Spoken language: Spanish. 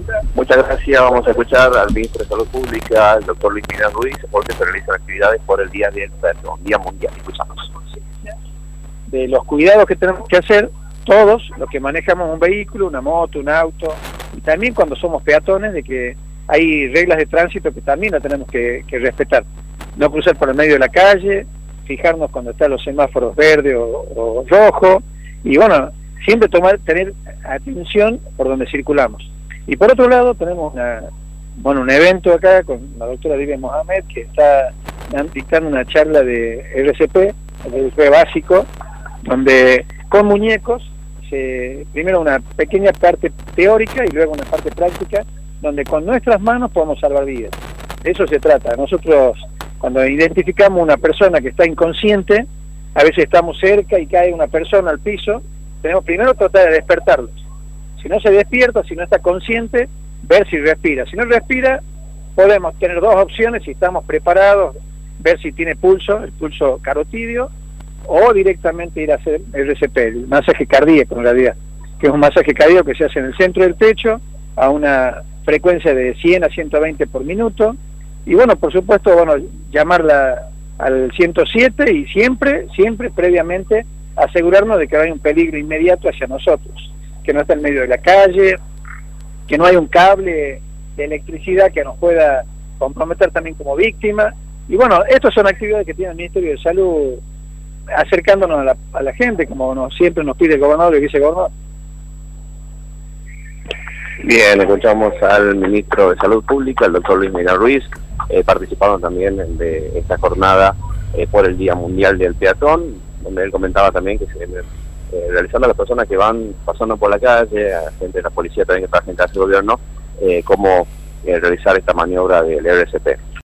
Muchas gracias. Vamos a escuchar al ministro de Salud Pública, el doctor Luis Miguel Ruiz, porque se realizan actividades por el Día del Perro, Día Mundial. Escuchamos. De los cuidados que tenemos que hacer todos los que manejamos un vehículo, una moto, un auto, y también cuando somos peatones, de que hay reglas de tránsito que también las tenemos que respetar. No cruzar por el medio de la calle, fijarnos cuando están los semáforos verde o rojo, y bueno, siempre tener atención por donde circulamos. Y por otro lado tenemos un evento acá con la doctora Vivian Mohamed, que está dictando una charla de RCP, el RCP básico, donde con muñecos, primero una pequeña parte teórica y luego una parte práctica, donde con nuestras manos podemos salvar vidas. De eso se trata. Nosotros, cuando identificamos una persona que está inconsciente, a veces estamos cerca y cae una persona al piso, tenemos primero tratar de despertarlos. Si no se despierta, si no está consciente, ver si respira. Si no respira, podemos tener dos opciones, si estamos preparados, ver si tiene pulso, el pulso carotidio, o directamente ir a hacer RCP, el masaje cardíaco en realidad, que es un masaje cardíaco que se hace en el centro del pecho, a una frecuencia de 100 a 120 por minuto, y bueno, por supuesto, llamarla al 107 y siempre previamente asegurarnos de que no hay un peligro inmediato hacia nosotros, que no está en medio de la calle, que no hay un cable de electricidad que nos pueda comprometer también como víctima. Y bueno, estas son actividades que tiene el Ministerio de Salud acercándonos a la gente, como siempre nos pide el gobernador y el vicegobernador. Bien, escuchamos al ministro de Salud Pública, el doctor Luis Miguel Ruiz, participaron también de esta jornada por el Día Mundial del Peatón, donde él comentaba también que se realizando a las personas que van pasando por la calle, a gente de la policía también que trabaja en casa de gobierno, cómo realizar esta maniobra del RCP.